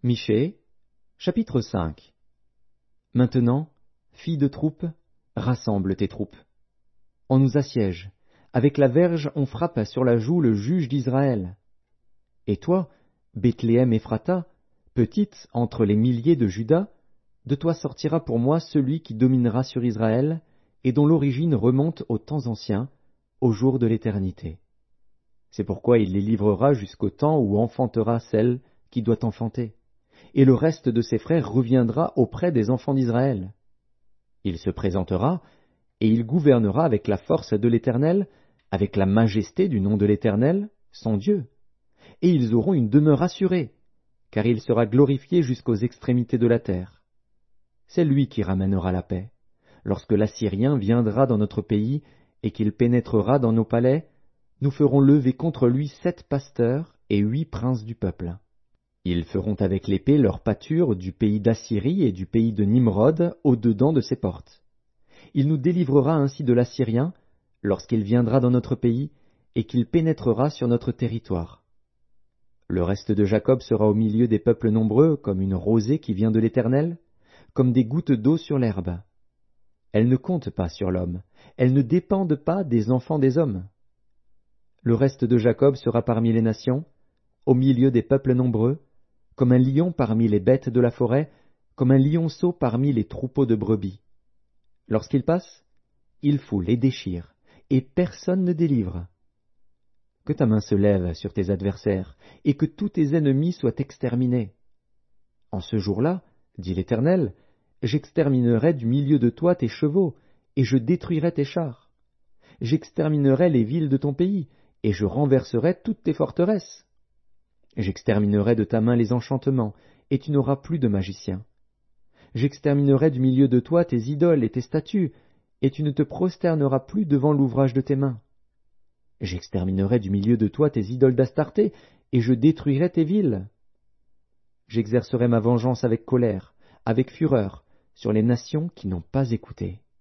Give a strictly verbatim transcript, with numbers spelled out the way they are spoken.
Michée, chapitre cinq. Maintenant, filles de troupes, rassemble tes troupes. On nous assiège, avec la verge on frappe sur la joue le juge d'Israël. Et toi, Bethléem Ephrata, petite entre les milliers de Juda, de toi sortira pour moi celui qui dominera sur Israël, et dont l'origine remonte aux temps anciens, au jour de l'éternité. C'est pourquoi il les livrera jusqu'au temps où enfantera celle qui doit enfanter, et le reste de ses frères reviendra auprès des enfants d'Israël. Il se présentera, et il gouvernera avec la force de l'Éternel, avec la majesté du nom de l'Éternel, son Dieu. Et ils auront une demeure assurée, car il sera glorifié jusqu'aux extrémités de la terre. C'est lui qui ramènera la paix. Lorsque l'Assyrien viendra dans notre pays, et qu'il pénétrera dans nos palais, nous ferons lever contre lui sept pasteurs et huit princes du peuple. Ils feront avec l'épée leur pâture du pays d'Assyrie et du pays de Nimrod au-dedans de ses portes. Il nous délivrera ainsi de l'Assyrien, lorsqu'il viendra dans notre pays, et qu'il pénétrera sur notre territoire. Le reste de Jacob sera au milieu des peuples nombreux, comme une rosée qui vient de l'Éternel, comme des gouttes d'eau sur l'herbe. Elles ne comptent pas sur l'homme, elles ne dépendent pas des enfants des hommes. Le reste de Jacob sera parmi les nations, au milieu des peuples nombreux, comme un lion parmi les bêtes de la forêt, comme un lionceau parmi les troupeaux de brebis. Lorsqu'il passe, il foule et déchire, et personne ne délivre. Que ta main se lève sur tes adversaires, et que tous tes ennemis soient exterminés. En ce jour-là, dit l'Éternel, j'exterminerai du milieu de toi tes chevaux, et je détruirai tes chars. J'exterminerai les villes de ton pays, et je renverserai toutes tes forteresses. J'exterminerai de ta main les enchantements, et tu n'auras plus de magiciens. J'exterminerai du milieu de toi tes idoles et tes statues, et tu ne te prosterneras plus devant l'ouvrage de tes mains. J'exterminerai du milieu de toi tes idoles d'Astarté, et je détruirai tes villes. J'exercerai ma vengeance avec colère, avec fureur, sur les nations qui n'ont pas écouté.